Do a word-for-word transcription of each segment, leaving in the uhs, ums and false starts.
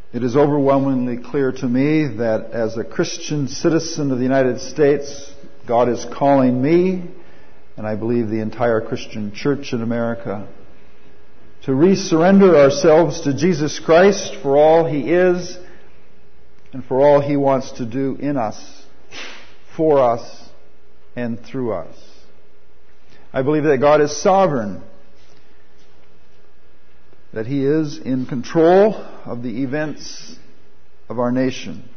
It is overwhelmingly clear to me that as a Christian citizen of the United States, God is calling me, and I believe the entire Christian church in America, to re-surrender ourselves to Jesus Christ for all He is and for all He wants to do in us, for us, and through us. I believe that God is sovereign, that He is in control of the events of our nation.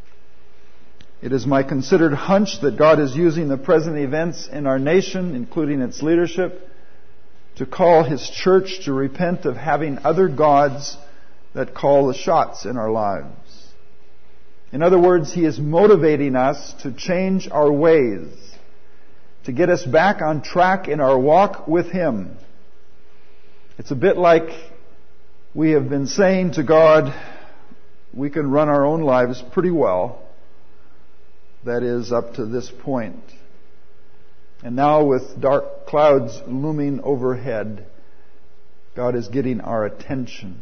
It is my considered hunch that God is using the present events in our nation, including its leadership, to call His church to repent of having other gods that call the shots in our lives. In other words, He is motivating us to change our ways, to get us back on track in our walk with Him. It's a bit like we have been saying to God, we can run our own lives pretty well. That is, up to this point. And now with dark clouds looming overhead, God is getting our attention.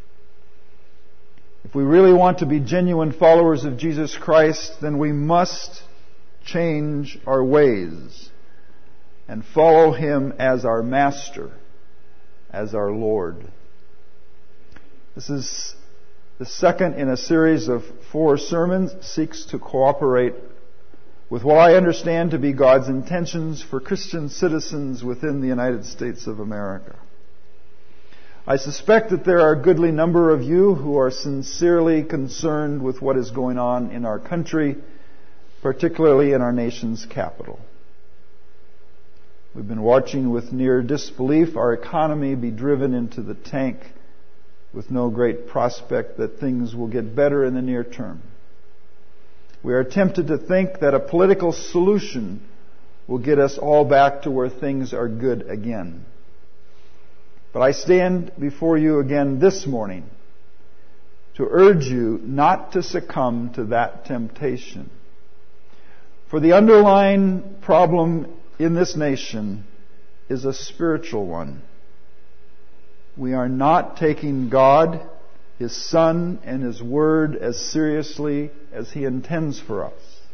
If we really want to be genuine followers of Jesus Christ, then we must change our ways and follow Him as our Master, as our Lord. This is the second in a series of four sermons, seeks to cooperate with what I understand to be God's intentions for Christian citizens within the United States of America. I suspect that there are a goodly number of you who are sincerely concerned with what is going on in our country, particularly in our nation's capital. We've been watching with near disbelief our economy be driven into the tank, with no great prospect that things will get better in the near term. We are tempted to think that a political solution will get us all back to where things are good again. But I stand before you again this morning to urge you not to succumb to that temptation. For the underlying problem in this nation is a spiritual one. We are not taking God, His Son, and His Word as seriously as He intends for us.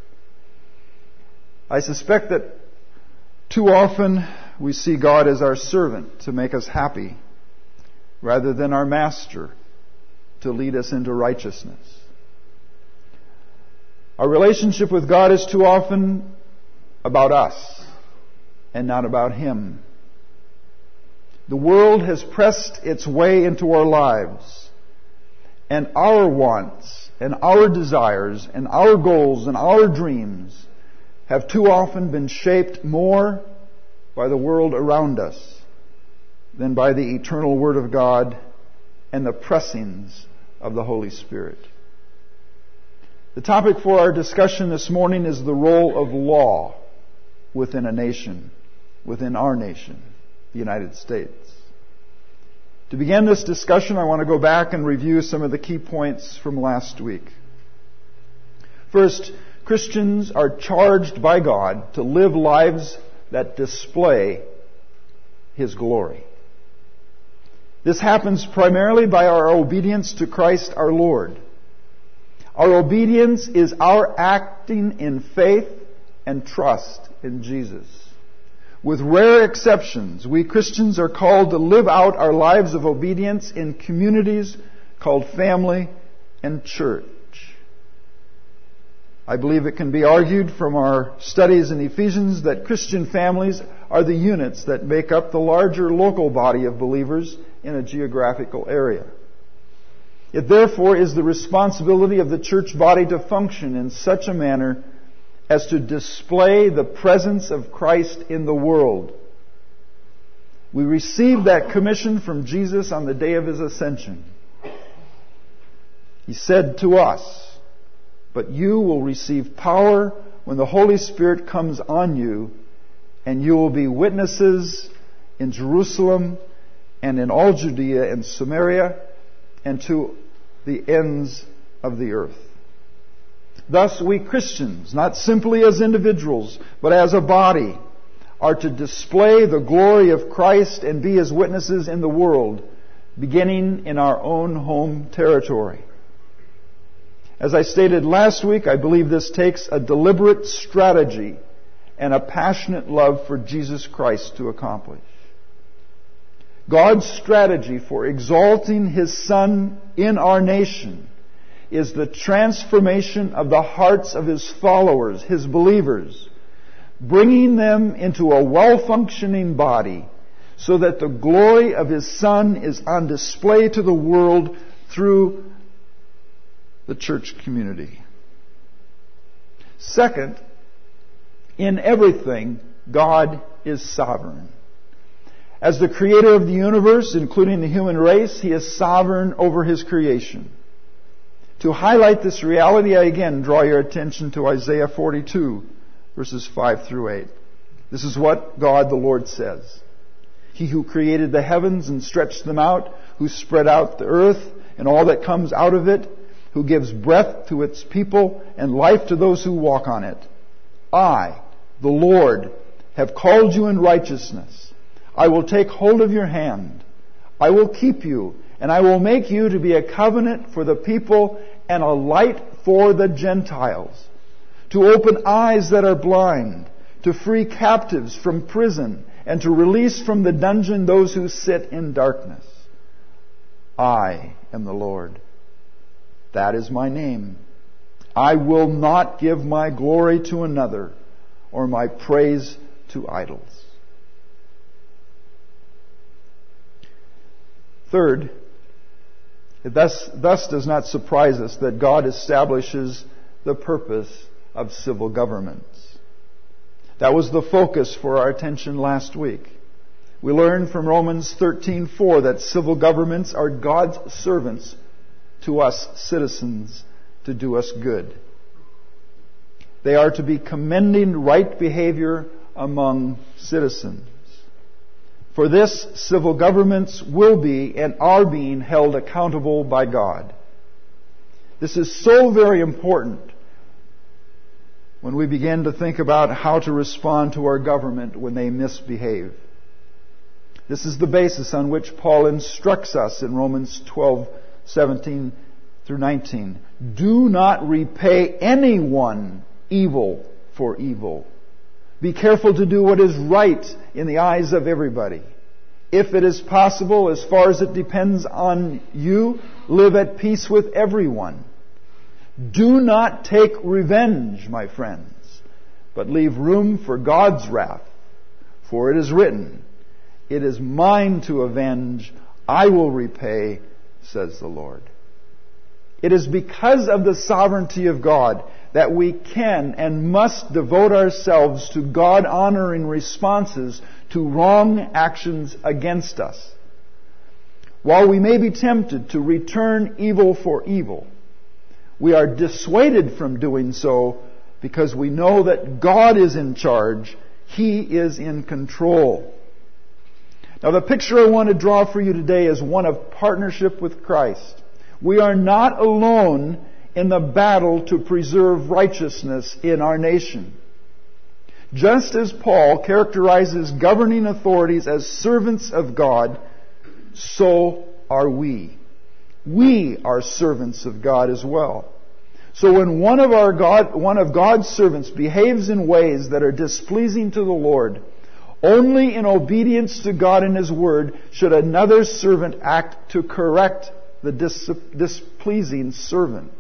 I suspect that too often we see God as our servant to make us happy, rather than our Master to lead us into righteousness. Our relationship with God is too often about us and not about Him. The world has pressed its way into our lives, and our wants and our desires and our goals and our dreams have too often been shaped more by the world around us than by the eternal Word of God and the pressings of the Holy Spirit. The topic for our discussion this morning is the role of law within a nation, within our nation, the United States. To begin this discussion, I want to go back and review some of the key points from last week. First, Christians are charged by God to live lives that display His glory. This happens primarily by our obedience to Christ our Lord. Our obedience is our acting in faith and trust in Jesus. With rare exceptions, we Christians are called to live out our lives of obedience in communities called family and church. I believe it can be argued from our studies in Ephesians that Christian families are the units that make up the larger local body of believers in a geographical area. It therefore is the responsibility of the church body to function in such a manner as to display the presence of Christ in the world. We received that commission from Jesus on the day of His ascension. He said to us, "But you will receive power when the Holy Spirit comes on you, and you will be witnesses in Jerusalem and in all Judea and Samaria and to the ends of the earth." Thus, we Christians, not simply as individuals, but as a body, are to display the glory of Christ and be His witnesses in the world, beginning in our own home territory. As I stated last week, I believe this takes a deliberate strategy and a passionate love for Jesus Christ to accomplish. God's strategy for exalting His Son in our nation is the transformation of the hearts of His followers, His believers, bringing them into a well-functioning body so that the glory of His Son is on display to the world through the church community. Second, in everything, God is sovereign. As the creator of the universe, including the human race, He is sovereign over His creation. To highlight this reality, I again draw your attention to Isaiah forty-two, verses five through eight. This is what God the Lord says. He who created the heavens and stretched them out, who spread out the earth and all that comes out of it, who gives breath to its people and life to those who walk on it. I, the Lord, have called you in righteousness. I will take hold of your hand. I will keep you, and I will make you to be a covenant for the people and a light for the Gentiles, to open eyes that are blind, to free captives from prison, and to release from the dungeon those who sit in darkness. I am the Lord. That is my name. I will not give my glory to another, or my praise to idols. Third, it thus, thus does not surprise us that God establishes the purpose of civil governments. That was the focus for our attention last week. We learned from Romans thirteen four that civil governments are God's servants to us citizens to do us good. They are to be commending right behavior among citizens. For this, civil governments will be and are being held accountable by God. This is so very important when we begin to think about how to respond to our government when they misbehave. This is the basis on which Paul instructs us in Romans twelve seventeen through nineteen. Do not repay anyone evil for evil. Be careful to do what is right in the eyes of everybody. If it is possible, as far as it depends on you, live at peace with everyone. Do not take revenge, my friends, but leave room for God's wrath. For it is written, it is mine to avenge, I will repay, says the Lord. It is because of the sovereignty of God that we can and must devote ourselves to God-honoring responses to wrong actions against us. While we may be tempted to return evil for evil, we are dissuaded from doing so because we know that God is in charge. He is in control. Now, the picture I want to draw for you today is one of partnership with Christ. We are not alone in the battle to preserve righteousness in our nation. Just as Paul characterizes governing authorities as servants of God, so are we. We are servants of God as well. So when one of our God, one of God's servants behaves in ways that are displeasing to the Lord, only in obedience to God and His Word should another servant act to correct the dis- displeasing servant.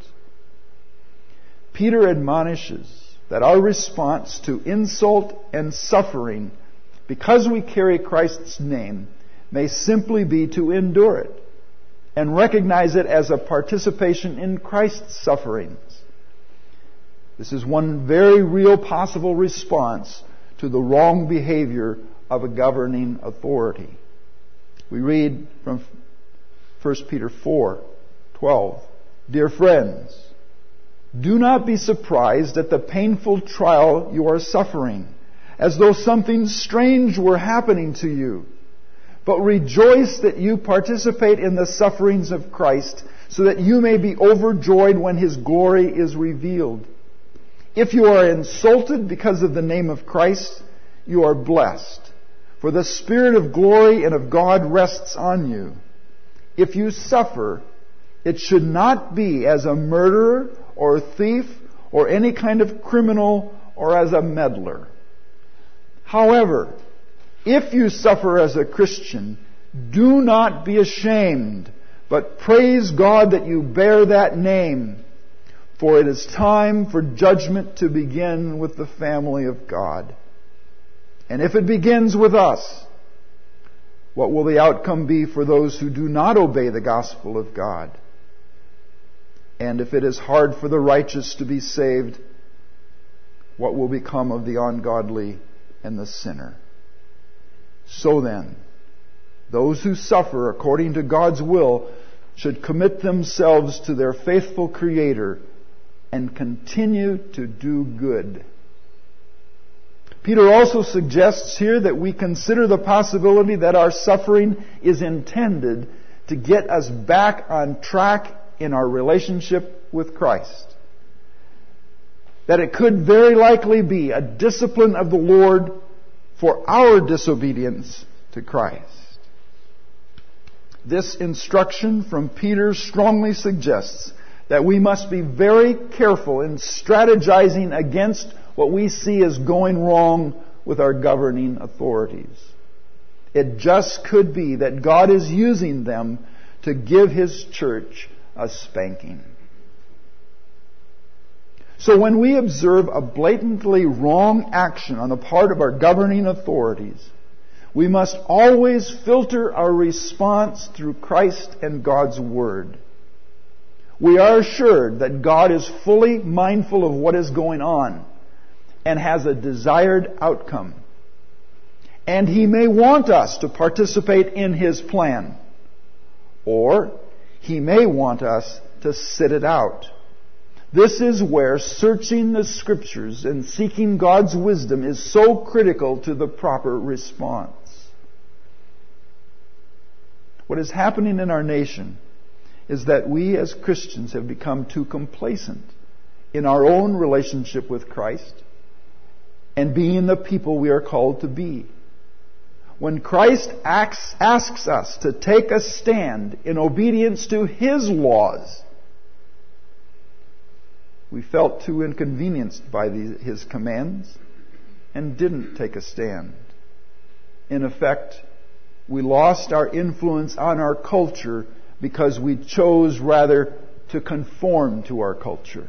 Peter admonishes that our response to insult and suffering, because we carry Christ's name, may simply be to endure it and recognize it as a participation in Christ's sufferings. This is one very real possible response to the wrong behavior of a governing authority. We read from First Peter four twelve, Dear friends, do not be surprised at the painful trial you are suffering, as though something strange were happening to you. But rejoice that you participate in the sufferings of Christ, so that you may be overjoyed when His glory is revealed. If you are insulted because of the name of Christ, you are blessed, for the Spirit of glory and of God rests on you. If you suffer, it should not be as a murderer or a thief or any kind of criminal or as a meddler. However, if you suffer as a Christian, do not be ashamed, but praise God that you bear that name, for it is time for judgment to begin with the family of God. And if it begins with us, what will the outcome be for those who do not obey the gospel of God? And if it is hard for the righteous to be saved, what will become of the ungodly and the sinner? So then, those who suffer according to God's will should commit themselves to their faithful Creator and continue to do good. Peter also suggests here that we consider the possibility that our suffering is intended to get us back on track in our relationship with Christ. That it could very likely be a discipline of the Lord for our disobedience to Christ. This instruction from Peter strongly suggests that we must be very careful in strategizing against what we see as going wrong with our governing authorities. It just could be that God is using them to give His church a spanking. So when we observe a blatantly wrong action on the part of our governing authorities, we must always filter our response through Christ and God's Word. We are assured that God is fully mindful of what is going on and has a desired outcome. And He may want us to participate in His plan, or He may want us to sit it out. This is where searching the Scriptures and seeking God's wisdom is so critical to the proper response. What is happening in our nation is that we as Christians have become too complacent in our own relationship with Christ and being the people we are called to be. When Christ acts, asks us to take a stand in obedience to His laws, we felt too inconvenienced by the, His commands and didn't take a stand. In effect, we lost our influence on our culture because we chose rather to conform to our culture.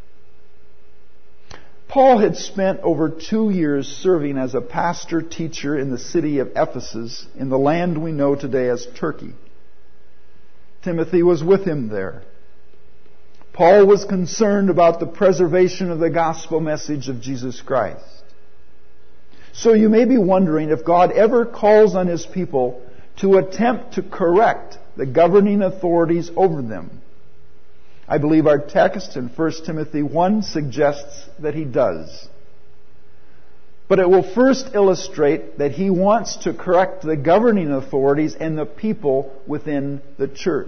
Paul had spent over two years serving as a pastor-teacher in the city of Ephesus, in the land we know today as Turkey. Timothy was with him there. Paul was concerned about the preservation of the gospel message of Jesus Christ. So you may be wondering if God ever calls on His people to attempt to correct the governing authorities over them. I believe our text in First Timothy one suggests that He does. But it will first illustrate that He wants to correct the governing authorities and the people within the church.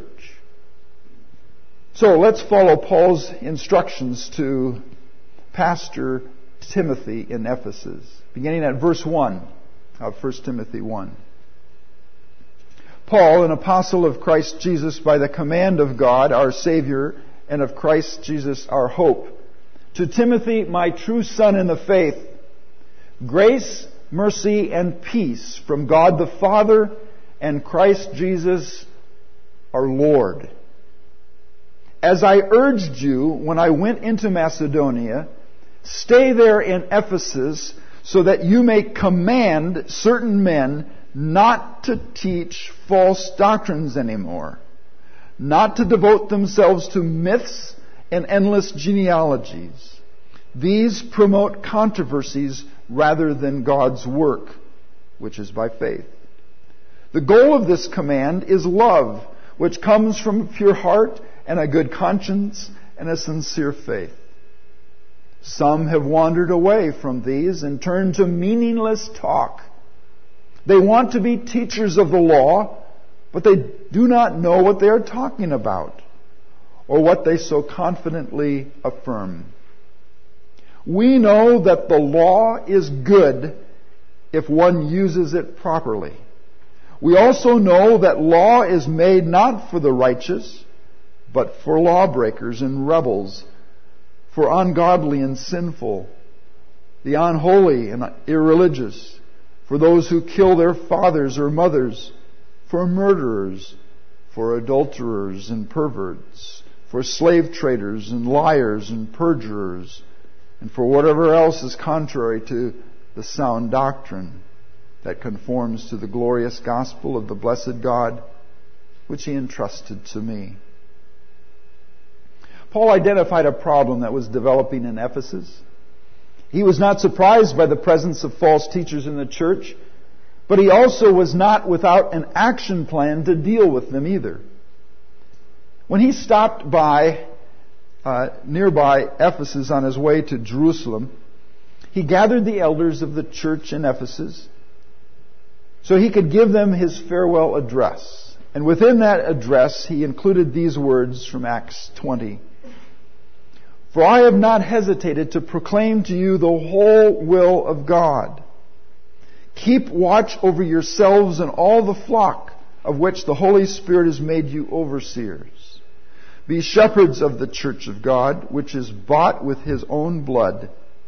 So let's follow Paul's instructions to Pastor Timothy in Ephesus, beginning at verse one of First Timothy one. Paul, an apostle of Christ Jesus by the command of God, our Savior, and of Christ Jesus, our hope, to Timothy, my true son in the faith, grace, mercy, and peace from God the Father and Christ Jesus, our Lord. As I urged you when I went into Macedonia, stay there in Ephesus so that you may command certain men not to teach false doctrines anymore, not to devote themselves to myths and endless genealogies. These promote controversies rather than God's work, which is by faith. The goal of this command is love, which comes from a pure heart and a good conscience and a sincere faith. Some have wandered away from these and turned to meaningless talk. They want to be teachers of the law, but they do not know what they are talking about or what they so confidently affirm. We know that the law is good if one uses it properly. We also know that law is made not for the righteous, but for lawbreakers and rebels, for ungodly and sinful, the unholy and irreligious, for those who kill their fathers or mothers, for murderers, for adulterers and perverts, for slave traders and liars and perjurers, and for whatever else is contrary to the sound doctrine that conforms to the glorious gospel of the blessed God, which He entrusted to me. Paul identified a problem that was developing in Ephesus. He was not surprised by the presence of false teachers in the church, but he also was not without an action plan to deal with them either. When he stopped by uh, nearby Ephesus on his way to Jerusalem, he gathered the elders of the church in Ephesus so he could give them his farewell address. And within that address, he included these words from Acts twenty. For I have not hesitated to proclaim to you the whole will of God. Keep watch over yourselves and all the flock of which the Holy Spirit has made you overseers. Be shepherds of the church of God, which is bought with His own blood.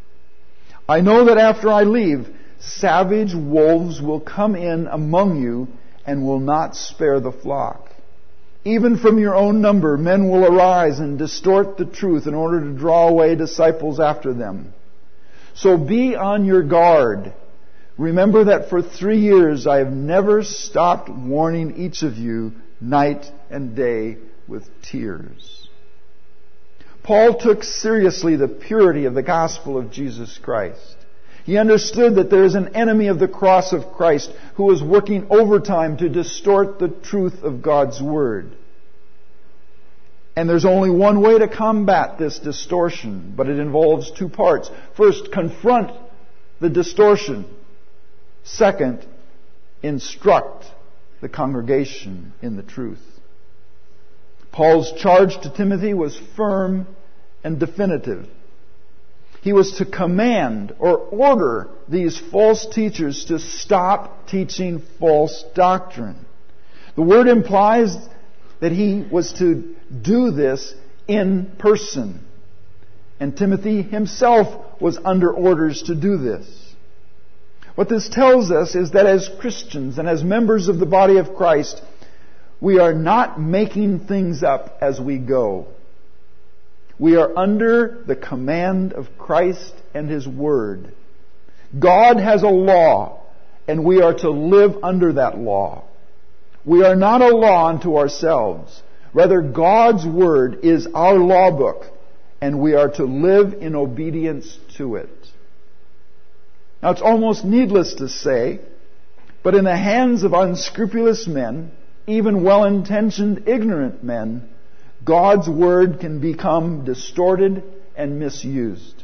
I know that after I leave, savage wolves will come in among you and will not spare the flock. Even from your own number, men will arise and distort the truth in order to draw away disciples after them. So be on your guard. Remember that for three years I have never stopped warning each of you night and day with tears. Paul took seriously the purity of the gospel of Jesus Christ. He understood that there is an enemy of the cross of Christ who is working overtime to distort the truth of God's Word. And there's only one way to combat this distortion, but it involves two parts. First, confront the distortion. Second, instruct the congregation in the truth. Paul's charge to Timothy was firm and definitive. He was to command or order these false teachers to stop teaching false doctrine. The word implies that he was to do this in person. And Timothy himself was under orders to do this. What this tells us is that as Christians and as members of the body of Christ, we are not making things up as we go. We are under the command of Christ and His Word. God has a law, and we are to live under that law. We are not a law unto ourselves. Rather, God's Word is our law book, and we are to live in obedience to it. Now, it's almost needless to say, but in the hands of unscrupulous men, even well-intentioned, ignorant men, God's Word can become distorted and misused.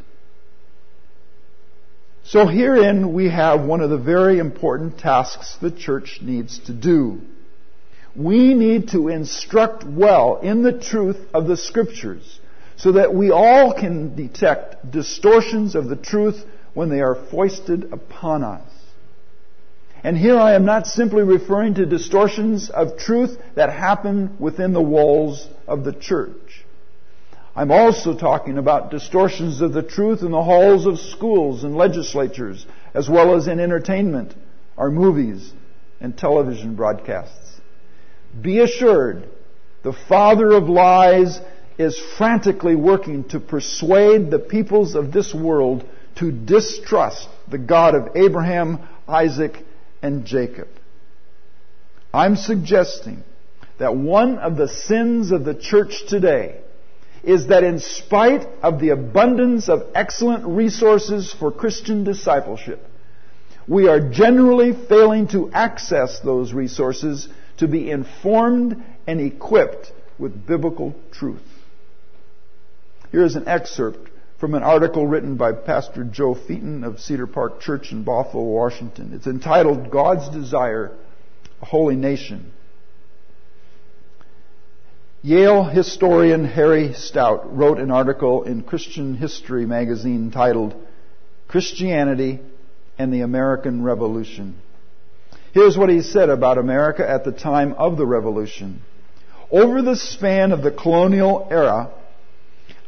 So herein we have one of the very important tasks the church needs to do. We need to instruct well in the truth of the Scriptures so that we all can detect distortions of the truth when they are foisted upon us. And here I am not simply referring to distortions of truth that happen within the walls of the church. I'm also talking about distortions of the truth in the halls of schools and legislatures, as well as in entertainment, our movies, and television broadcasts. Be assured, the father of lies is frantically working to persuade the peoples of this world to distrust the God of Abraham, Isaac, and Jacob. I'm suggesting that one of the sins of the church today is that in spite of the abundance of excellent resources for Christian discipleship, we are generally failing to access those resources to be informed and equipped with biblical truth. Here is an excerpt from an article written by Pastor Joe Featon of Cedar Park Church in Bothell, Washington. It's entitled, God's Desire, a Holy Nation. Yale historian Harry Stout wrote an article in Christian History magazine titled, Christianity and the American Revolution. Here's what he said about America at the time of the Revolution. Over the span of the colonial era,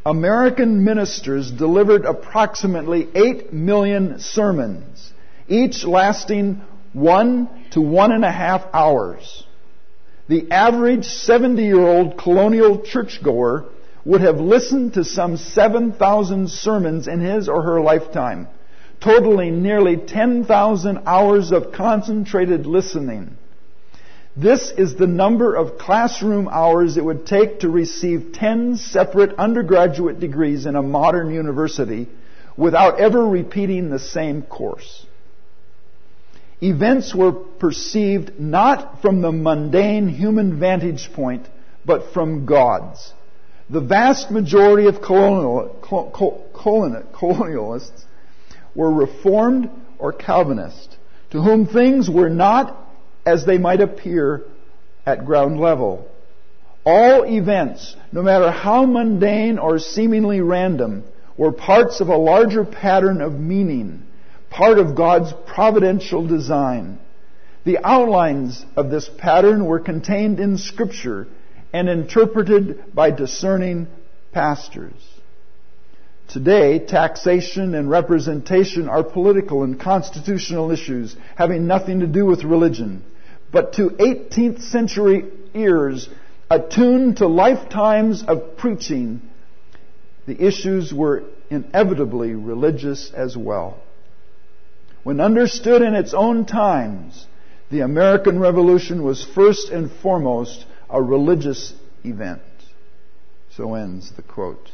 American ministers delivered approximately eight million sermons, each lasting one to one and a half hours. The average seventy-year-old colonial churchgoer would have listened to some seven thousand sermons in his or her lifetime, totaling nearly ten thousand hours of concentrated listening. This is the number of classroom hours it would take to receive ten separate undergraduate degrees in a modern university without ever repeating the same course. Events were perceived not from the mundane human vantage point, but from God's. The vast majority of colonial, colonial, colonialists were Reformed or Calvinist, to whom things were not as they might appear at ground level. All events, no matter how mundane or seemingly random, were parts of a larger pattern of meaning, part of God's providential design. The outlines of this pattern were contained in Scripture and interpreted by discerning pastors. Today, taxation and representation are political and constitutional issues having nothing to do with religion. But to eighteenth century ears, attuned to lifetimes of preaching, the issues were inevitably religious as well. When understood in its own times, the American Revolution was first and foremost a religious event. So ends the quote.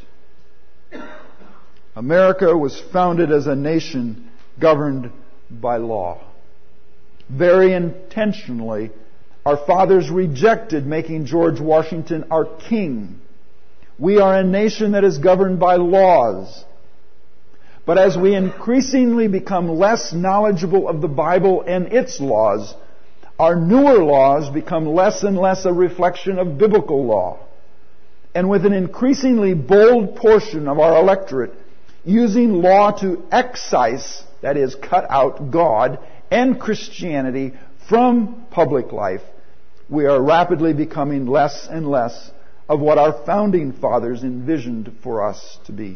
America was founded as a nation governed by law. Very intentionally, our fathers rejected making George Washington our king. We are a nation that is governed by laws. But as we increasingly become less knowledgeable of the Bible and its laws, our newer laws become less and less a reflection of biblical law. And with an increasingly bold portion of our electorate using law to excise, that is, cut out God and Christianity from public life, we are rapidly becoming less and less of what our founding fathers envisioned for us to be.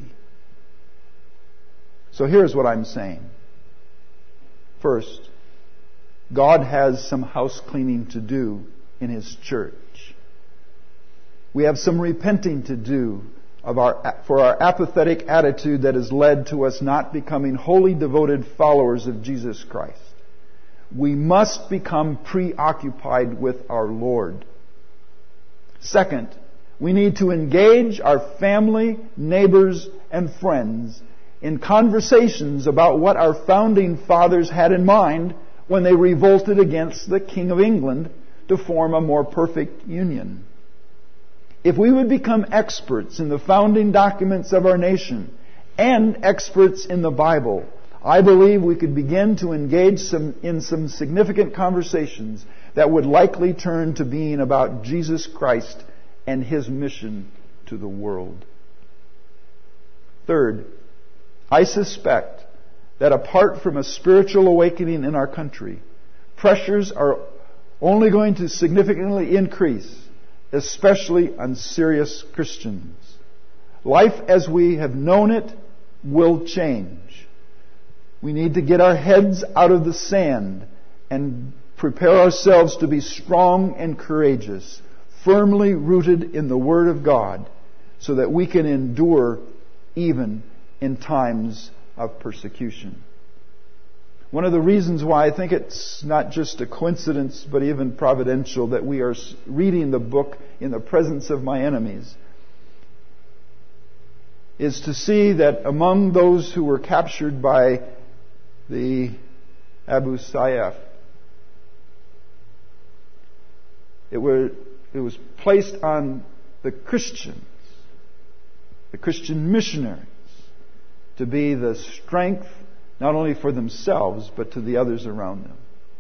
So here's what I'm saying. First, God has some house cleaning to do in His church. We have some repenting to do of our, for our apathetic attitude that has led to us not becoming wholly devoted followers of Jesus Christ. We must become preoccupied with our Lord. Second, we need to engage our family, neighbors, and friends in conversations about what our founding fathers had in mind when they revolted against the King of England to form a more perfect union. If we would become experts in the founding documents of our nation and experts in the Bible, I believe we could begin to engage some, in some significant conversations that would likely turn to being about Jesus Christ and His mission to the world. Third, I suspect that apart from a spiritual awakening in our country, pressures are only going to significantly increase, especially on serious Christians. Life as we have known it will change. We need to get our heads out of the sand and prepare ourselves to be strong and courageous, firmly rooted in the Word of God, so that we can endure even in times of persecution. One of the reasons why I think it's not just a coincidence, but even providential, that we are reading the book in the presence of my enemies, is to see that among those who were captured by the Abu Sayyaf, it, were, it was placed on the Christians, the Christian missionaries, to be the strength not only for themselves, but to the others around them.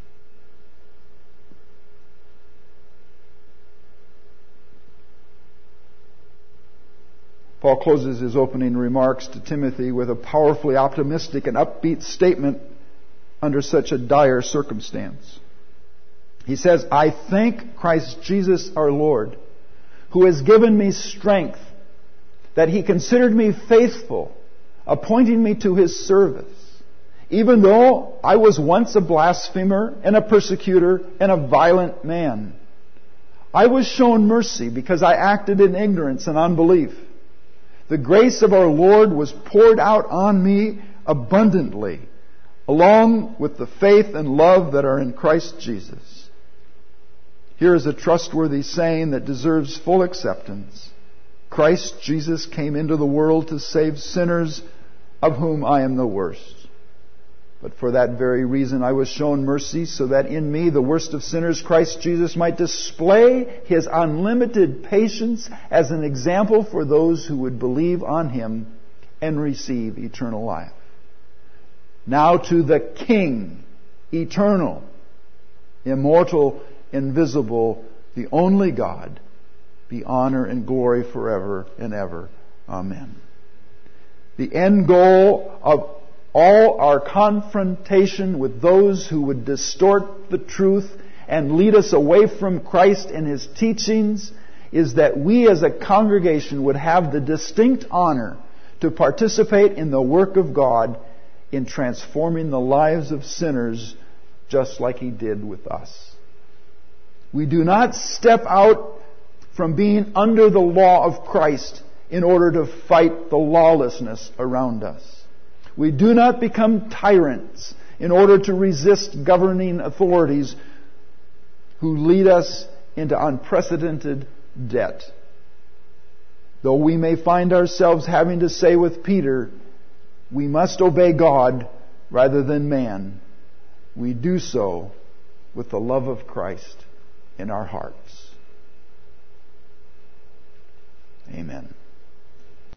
Paul closes his opening remarks to Timothy with a powerfully optimistic and upbeat statement under such a dire circumstance. He says, I thank Christ Jesus our Lord, who has given me strength that He considered me faithful, appointing me to His service, even though I was once a blasphemer and a persecutor and a violent man. I was shown mercy because I acted in ignorance and unbelief. The grace of our Lord was poured out on me abundantly, along with the faith and love that are in Christ Jesus. Here is a trustworthy saying that deserves full acceptance. Christ Jesus came into the world to save sinners, of whom I am the worst. But for that very reason I was shown mercy, so that in me, the worst of sinners, Christ Jesus might display His unlimited patience as an example for those who would believe on Him and receive eternal life. Now to the King, eternal, immortal, invisible, the only God, be honor and glory forever and ever. Amen. The end goal of all our confrontation with those who would distort the truth and lead us away from Christ and His teachings is that we as a congregation would have the distinct honor to participate in the work of God in transforming the lives of sinners just like He did with us. We do not step out from being under the law of Christ in order to fight the lawlessness around us. We do not become tyrants in order to resist governing authorities who lead us into unprecedented debt. Though we may find ourselves having to say with Peter, we must obey God rather than man, we do so with the love of Christ in our hearts. Amen.